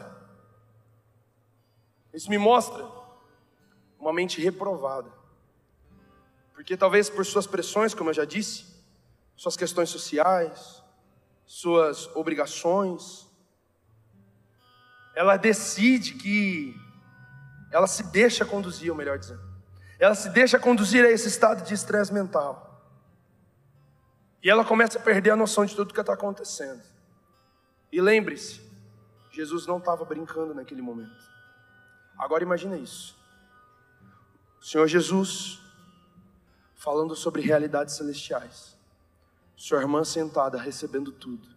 Isso me mostra uma mente reprovada. Porque talvez por suas pressões, como eu já disse, suas questões sociais, suas obrigações, ela decide que ela se deixa conduzir, ou melhor dizendo, ela se deixa conduzir a esse estado de estresse mental. E ela começa a perder a noção de tudo que está acontecendo. E lembre-se, Jesus não estava brincando naquele momento. Agora imagina isso: o Senhor Jesus falando sobre realidades celestiais, sua irmã sentada recebendo tudo,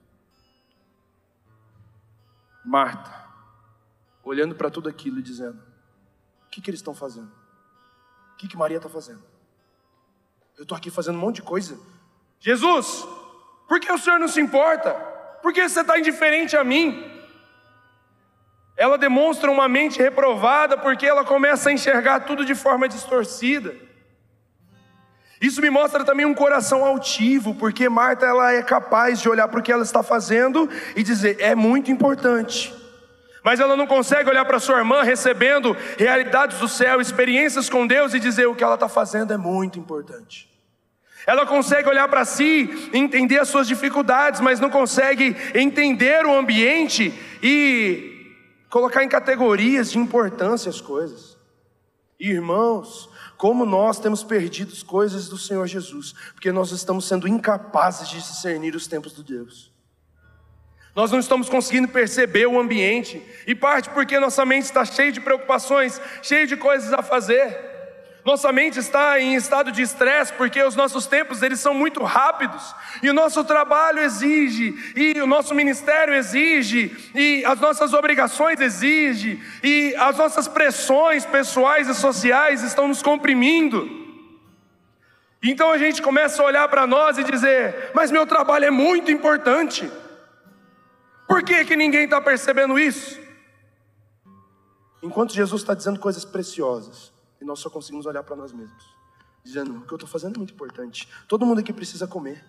Marta olhando para tudo aquilo e dizendo: o que eles estão fazendo? O que Maria está fazendo? Eu estou aqui fazendo um monte de coisa. Jesus, por que o Senhor não se importa? Por que você está indiferente a mim? Ela demonstra uma mente reprovada porque ela começa a enxergar tudo de forma distorcida. Isso me mostra também um coração altivo, porque Marta, ela é capaz de olhar para o que ela está fazendo e dizer: é muito importante. Mas ela não consegue olhar para sua irmã recebendo realidades do céu, experiências com Deus, e dizer: o que ela está fazendo é muito importante. Ela consegue olhar para si, entender as suas dificuldades, mas não consegue entender o ambiente e colocar em categorias de importância as coisas. Irmãos, como nós temos perdido as coisas do Senhor Jesus, porque nós estamos sendo incapazes de discernir os tempos de Deus. Nós não estamos conseguindo perceber o ambiente, e parte porque nossa mente está cheia de preocupações, cheia de coisas a fazer. Nossa mente está em estado de estresse porque os nossos tempos, eles são muito rápidos, e o nosso trabalho exige, e o nosso ministério exige, e as nossas obrigações exigem, e as nossas pressões pessoais e sociais estão nos comprimindo. Então a gente começa a olhar para nós e dizer: mas meu trabalho é muito importante. Por que ninguém está percebendo isso? Enquanto Jesus está dizendo coisas preciosas, e nós só conseguimos olhar para nós mesmos, dizendo: o que eu estou fazendo é muito importante, todo mundo aqui precisa comer.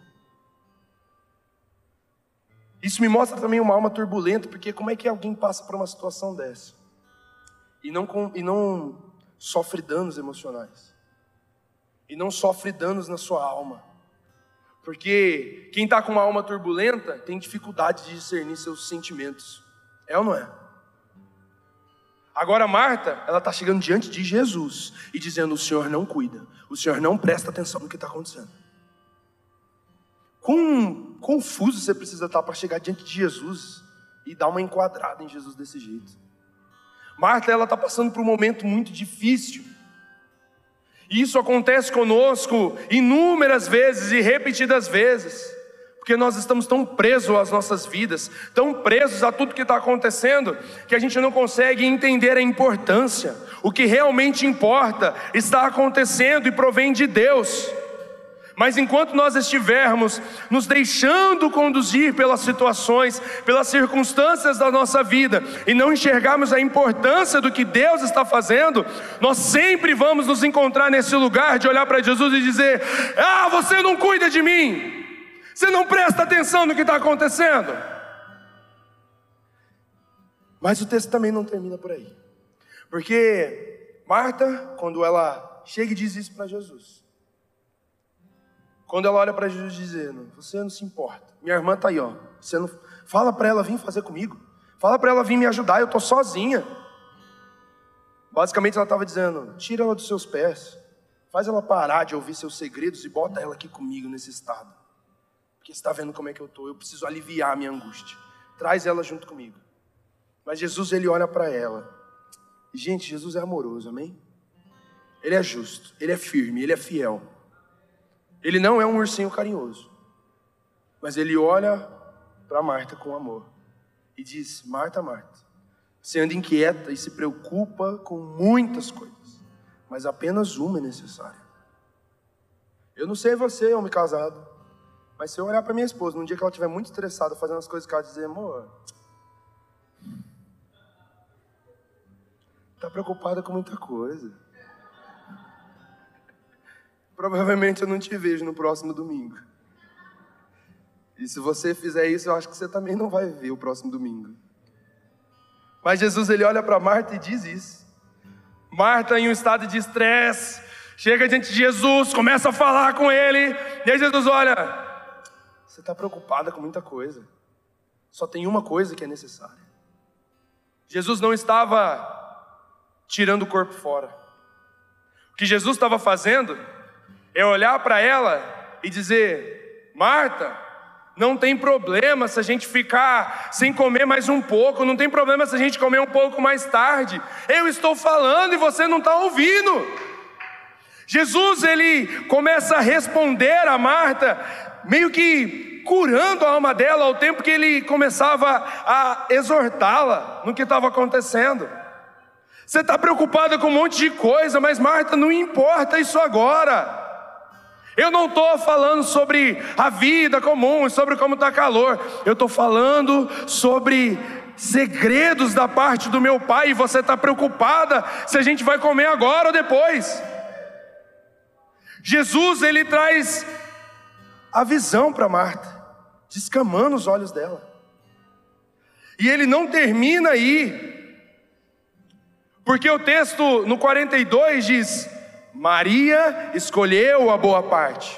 Isso me mostra também uma alma turbulenta, porque como é que alguém passa por uma situação dessa e não sofre danos emocionais, e não sofre danos na sua alma? Porque quem está com uma alma turbulenta tem dificuldade de discernir seus sentimentos. É ou não é? Agora Marta, ela está chegando diante de Jesus e dizendo: o Senhor não cuida, o Senhor não presta atenção no que está acontecendo. Quão confuso você precisa estar para chegar diante de Jesus e dar uma enquadrada em Jesus desse jeito? Marta, ela está passando por um momento muito difícil. E isso acontece conosco inúmeras vezes e repetidas vezes, porque nós estamos tão presos às nossas vidas, tão presos a tudo que está acontecendo, que a gente não consegue entender a importância. O que realmente importa está acontecendo e provém de Deus. Mas enquanto nós estivermos nos deixando conduzir pelas situações, pelas circunstâncias da nossa vida, e não enxergarmos a importância do que Deus está fazendo, nós sempre vamos nos encontrar nesse lugar de olhar para Jesus e dizer: ah, você não cuida de mim, você não presta atenção no que está acontecendo. Mas o texto também não termina por aí, porque Marta, quando ela chega e diz isso para Jesus, quando ela olha para Jesus dizendo: você não se importa, minha irmã está aí, ó. Você não fala para ela vir fazer comigo, fala para ela vir me ajudar, eu estou sozinha. Basicamente ela estava dizendo: tira ela dos seus pés, faz ela parar de ouvir seus segredos e bota ela aqui comigo nesse estado, porque você está vendo como é que eu estou, eu preciso aliviar a minha angústia, traz ela junto comigo. Mas Jesus, ele olha para ela, e gente, Jesus é amoroso, amém? Ele é justo, ele é firme, ele é fiel. Ele não é um ursinho carinhoso, mas ele olha para Marta com amor e diz: Marta, Marta, você anda inquieta e se preocupa com muitas coisas, mas apenas uma é necessária. Eu não sei você, homem casado, mas se eu olhar para minha esposa num dia que ela estiver muito estressada fazendo as coisas que ela dizer: amor, está preocupada com muita coisa, provavelmente eu não te vejo no próximo domingo. E se você fizer isso, eu acho que você também não vai ver o próximo domingo. Mas Jesus, ele olha para Marta e diz isso. Marta, em um estado de estresse, chega diante de Jesus, começa a falar com ele. E aí Jesus olha: você está preocupada com muita coisa, só tem uma coisa que é necessária. Jesus não estava tirando o corpo fora. O que Jesus estava fazendo é olhar para ela e dizer: Marta, não tem problema se a gente ficar sem comer mais um pouco, não tem problema se a gente comer um pouco mais tarde. Eu estou falando e você não está ouvindo. Jesus, ele começa a responder a Marta, meio que curando a alma dela, ao tempo que ele começava a exortá-la no que estava acontecendo. Você está preocupada com um monte de coisa, mas Marta, não importa isso agora. Eu não estou falando sobre a vida comum, sobre como está calor. Eu estou falando sobre segredos da parte do meu Pai. E você está preocupada se a gente vai comer agora ou depois. Jesus, ele traz a visão para Marta, descamando os olhos dela. E ele não termina aí, porque o texto no 42 diz: Maria escolheu a boa parte.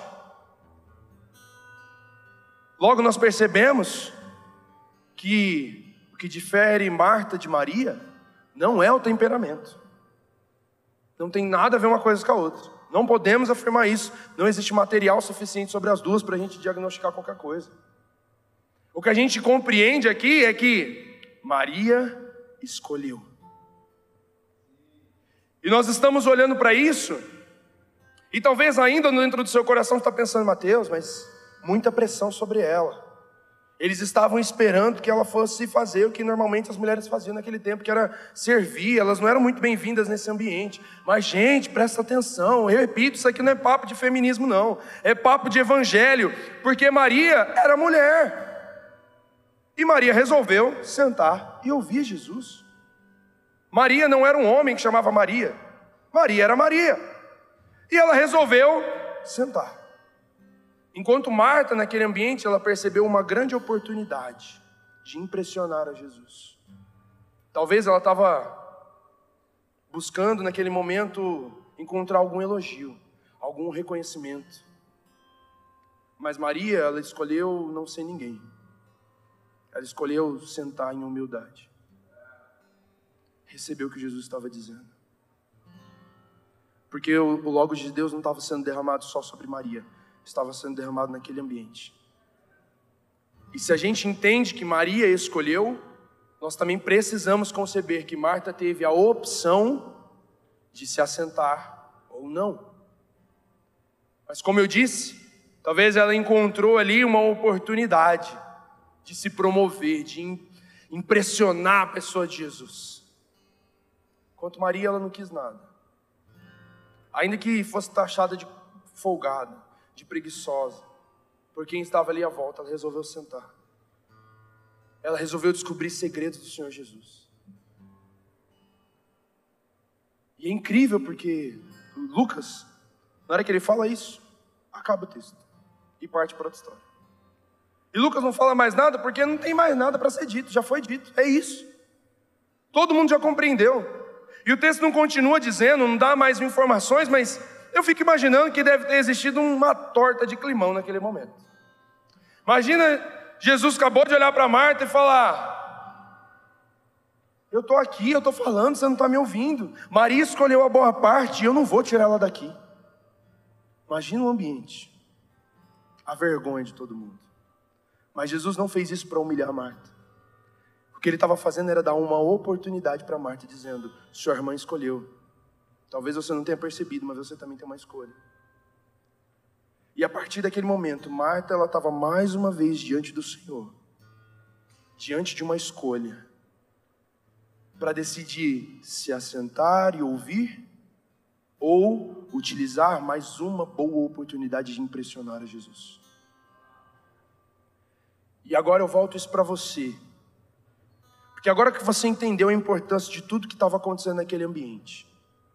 Logo nós percebemos que o que difere Marta de Maria não é o temperamento. Não tem nada a ver uma coisa com a outra. Não podemos afirmar isso. Não existe material suficiente sobre as duas para a gente diagnosticar qualquer coisa. O que a gente compreende aqui é que Maria escolheu. E nós estamos olhando para isso, e talvez ainda dentro do seu coração está pensando: Mateus, mas muita pressão sobre ela. Eles estavam esperando que ela fosse fazer o que normalmente as mulheres faziam naquele tempo, que era servir. Elas não eram muito bem-vindas nesse ambiente. Mas gente, presta atenção, eu repito, isso aqui não é papo de feminismo não, é papo de evangelho, porque Maria era mulher, e Maria resolveu sentar e ouvir Jesus. Maria não era um homem que chamava Maria, Maria era Maria, e ela resolveu sentar. Enquanto Marta, naquele ambiente, ela percebeu uma grande oportunidade de impressionar a Jesus. Talvez ela estava buscando naquele momento encontrar algum elogio, algum reconhecimento. Mas Maria, ela escolheu não ser ninguém. Ela escolheu sentar em humildade. Recebeu o que Jesus estava dizendo. Porque o Logos de Deus não estava sendo derramado só sobre Maria, estava sendo derramado naquele ambiente. E se a gente entende que Maria escolheu, nós também precisamos conceber que Marta teve a opção de se assentar ou não. Mas como eu disse, talvez ela encontrou ali uma oportunidade de se promover, de impressionar a pessoa de Jesus. Enquanto Maria, ela não quis nada. Ainda que fosse taxada de folgada, de preguiçosa, por quem estava ali à volta, ela resolveu sentar. Ela resolveu descobrir segredos do Senhor Jesus. E é incrível porque Lucas, na hora que ele fala isso, acaba o texto e parte para outra história. E Lucas não fala mais nada porque não tem mais nada para ser dito, já foi dito, é isso. Todo mundo já compreendeu. E o texto não continua dizendo, não dá mais informações, mas eu fico imaginando que deve ter existido uma torta de climão naquele momento. Imagina, Jesus acabou de olhar para Marta e falar: eu estou aqui, eu estou falando, você não está me ouvindo. Maria escolheu a boa parte e eu não vou tirar ela daqui. Imagina o ambiente, a vergonha de todo mundo. Mas Jesus não fez isso para humilhar Marta. O que ele estava fazendo era dar uma oportunidade para Marta, dizendo: sua irmã escolheu. Talvez você não tenha percebido, mas você também tem uma escolha. E a partir daquele momento, Marta, ela estava mais uma vez diante do Senhor, diante de uma escolha, para decidir se assentar e ouvir, ou utilizar mais uma boa oportunidade de impressionar a Jesus. E agora eu volto isso para você, porque agora que você entendeu a importância de tudo que estava acontecendo naquele ambiente,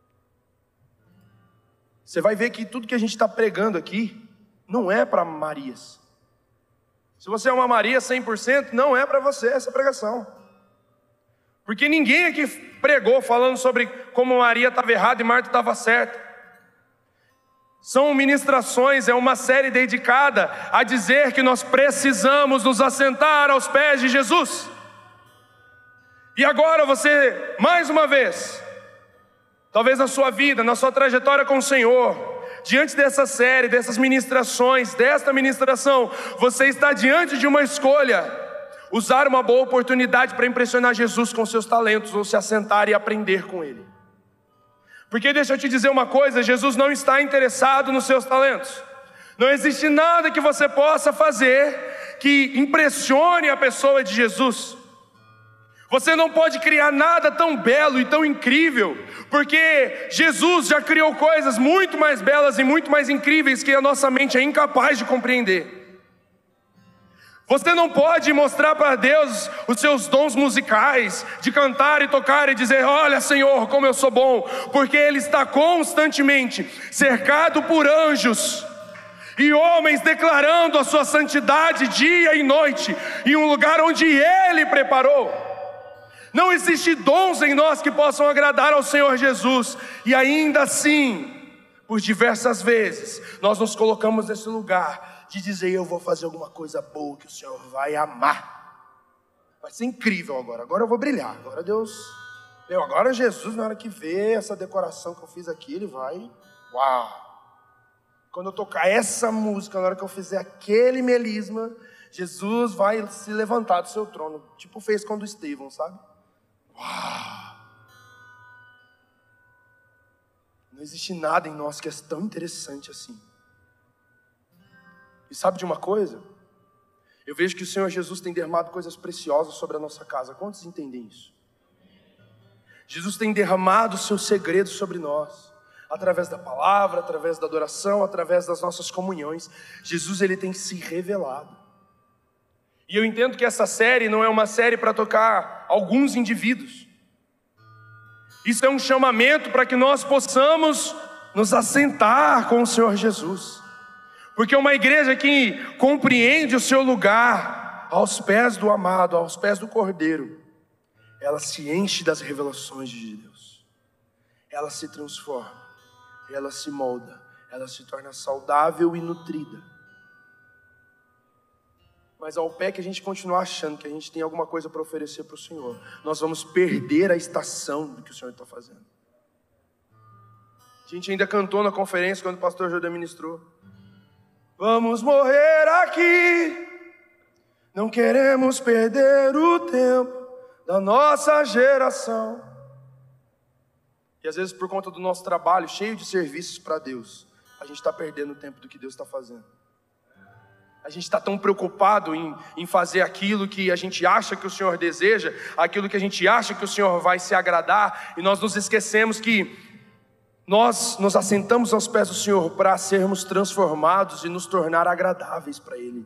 você vai ver que tudo que a gente está pregando aqui não é para Marias. Se você é uma Maria 100%, não é para você essa pregação. Porque ninguém aqui pregou falando sobre como Maria estava errada e Marta estava certa. São ministrações, é uma série dedicada a dizer que nós precisamos nos assentar aos pés de Jesus. E agora você, mais uma vez, talvez na sua vida, na sua trajetória com o Senhor, diante dessa série, dessas ministrações, desta ministração, você está diante de uma escolha: usar uma boa oportunidade para impressionar Jesus com seus talentos, ou se assentar e aprender com Ele. Porque deixa eu te dizer uma coisa, Jesus não está interessado nos seus talentos. Não existe nada que você possa fazer que impressione a pessoa de Jesus. Você não pode criar nada tão belo e tão incrível, porque Jesus já criou coisas muito mais belas e muito mais incríveis que a nossa mente é incapaz de compreender. Você não pode mostrar para Deus os seus dons musicais, de cantar e tocar e dizer: olha, Senhor, como eu sou bom, porque Ele está constantemente cercado por anjos e homens declarando a sua santidade dia e noite, em um lugar onde Ele preparou. Não existe dons em nós que possam agradar ao Senhor Jesus, e ainda assim, por diversas vezes, nós nos colocamos nesse lugar de dizer: eu vou fazer alguma coisa boa que o Senhor vai amar. Vai ser incrível agora eu vou brilhar. Agora Deus, agora Jesus, na hora que vê essa decoração que eu fiz aqui, Ele vai, uau! Quando eu tocar essa música, na hora que eu fizer aquele melisma, Jesus vai se levantar do seu trono, tipo fez com o Estevão, sabe? Uau! Não existe nada em nós que é tão interessante assim. E sabe de uma coisa? Eu vejo que o Senhor Jesus tem derramado coisas preciosas sobre a nossa casa. Quantos entendem isso? Jesus tem derramado os seus segredos sobre nós, através da palavra, através da adoração, através das nossas comunhões. Jesus, Ele tem se revelado. E eu entendo que essa série não é uma série para tocar alguns indivíduos. Isso é um chamamento para que nós possamos nos assentar com o Senhor Jesus. Porque uma igreja que compreende o seu lugar aos pés do amado, aos pés do Cordeiro, ela se enche das revelações de Deus. Ela se transforma, ela se molda, ela se torna saudável e nutrida. Mas ao pé que a gente continuar achando que a gente tem alguma coisa para oferecer para o Senhor, nós vamos perder a estação do que o Senhor está fazendo. A gente ainda cantou na conferência quando o pastor José ministrou: vamos morrer aqui Não queremos perder o tempo da nossa geração. E às vezes por conta do nosso trabalho cheio de serviços para Deus, a gente está perdendo o tempo do que Deus está fazendo. A gente está tão preocupado em fazer aquilo que a gente acha que o Senhor deseja, aquilo que a gente acha que o Senhor vai se agradar, e nós nos esquecemos que nós nos assentamos aos pés do Senhor para sermos transformados e nos tornar agradáveis para Ele.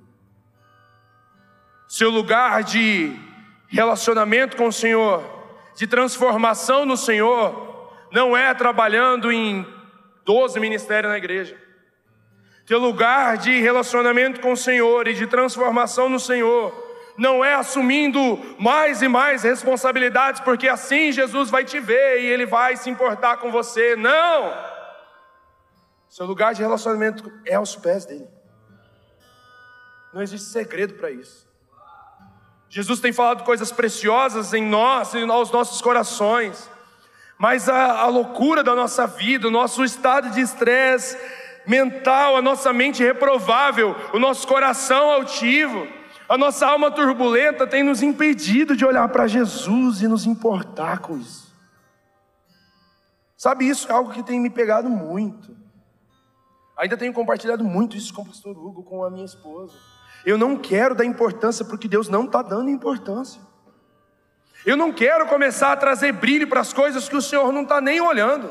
Seu lugar de relacionamento com o Senhor, de transformação no Senhor, não é trabalhando em 12 ministérios na igreja. Teu lugar de relacionamento com o Senhor e de transformação no Senhor não é assumindo mais e mais responsabilidades, porque assim Jesus vai te ver e Ele vai se importar com você. Não! Seu lugar de relacionamento é aos pés dEle. Não existe segredo para isso. Jesus tem falado coisas preciosas em nós e aos nossos corações. Mas a loucura da nossa vida, o nosso estado de estresse mental, a nossa mente reprovável, o nosso coração altivo, a nossa alma turbulenta tem nos impedido de olhar para Jesus e nos importar com isso. Sabe, isso é algo que tem me pegado muito. Ainda tenho compartilhado muito isso com o pastor Hugo, com a minha esposa. Eu não quero dar importância porque Deus não está dando importância. Eu não quero começar a trazer brilho para as coisas que o Senhor não está nem olhando.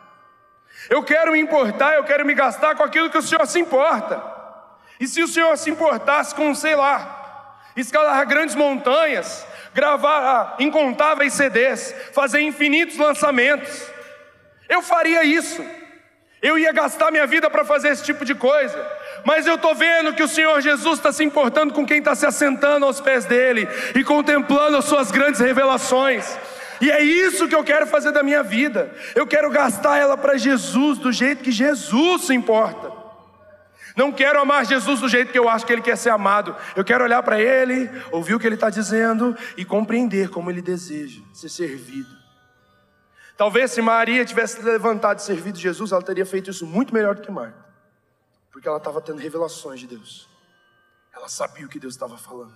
Eu quero me importar, eu quero me gastar com aquilo que o Senhor se importa. E se o Senhor se importasse com, sei lá, escalar grandes montanhas, gravar incontáveis CDs, fazer infinitos lançamentos, eu faria isso. Eu ia gastar minha vida para fazer esse tipo de coisa. Mas eu estou vendo que o Senhor Jesus está se importando com quem está se assentando aos pés dEle e contemplando as suas grandes revelações. E é isso que eu quero fazer da minha vida. Eu quero gastar ela para Jesus, do jeito que Jesus se importa. Não quero amar Jesus do jeito que eu acho que Ele quer ser amado. Eu quero olhar para Ele, ouvir o que Ele está dizendo e compreender como Ele deseja ser servido. Talvez se Maria tivesse levantado e servido Jesus, ela teria feito isso muito melhor do que Marta. Porque ela estava tendo revelações de Deus. Ela sabia o que Deus estava falando.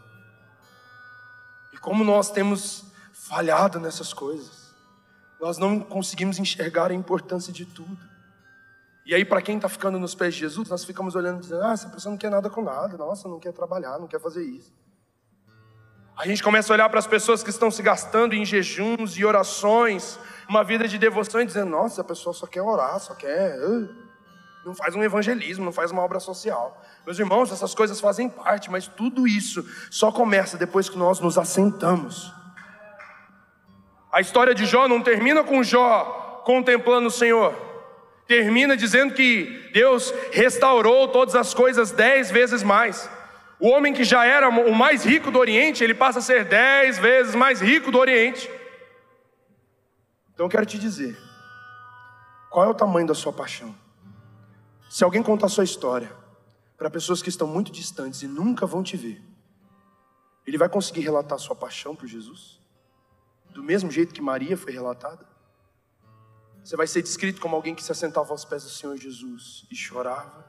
E como nós temos falhado nessas coisas, nós não conseguimos enxergar a importância de tudo. E aí, para quem está ficando nos pés de Jesus, nós ficamos olhando e dizendo: essa pessoa não quer nada com nada, nossa, não quer trabalhar, não quer fazer isso. A gente começa a olhar para as pessoas que estão se gastando em jejuns e orações, uma vida de devoção, e dizendo: nossa, a pessoa só quer orar, só quer... não faz um evangelismo, não faz uma obra social. Meus irmãos, essas coisas fazem parte, mas tudo isso só começa depois que nós nos assentamos. A história de Jó não termina com Jó contemplando o Senhor. Termina dizendo que Deus restaurou todas as coisas 10 vezes mais. O homem que já era o mais rico do Oriente, ele passa a ser 10 vezes mais rico do Oriente. Então eu quero te dizer, qual é o tamanho da sua paixão? Se alguém contar a sua história para pessoas que estão muito distantes e nunca vão te ver, ele vai conseguir relatar a sua paixão por Jesus? Do mesmo jeito que Maria foi relatada? Você vai ser descrito como alguém que se assentava aos pés do Senhor Jesus e chorava?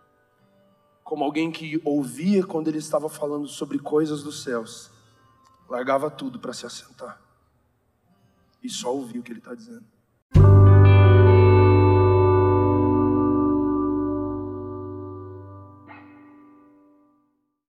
Como alguém que ouvia quando Ele estava falando sobre coisas dos céus, largava tudo para se assentar e só ouvia o que Ele está dizendo?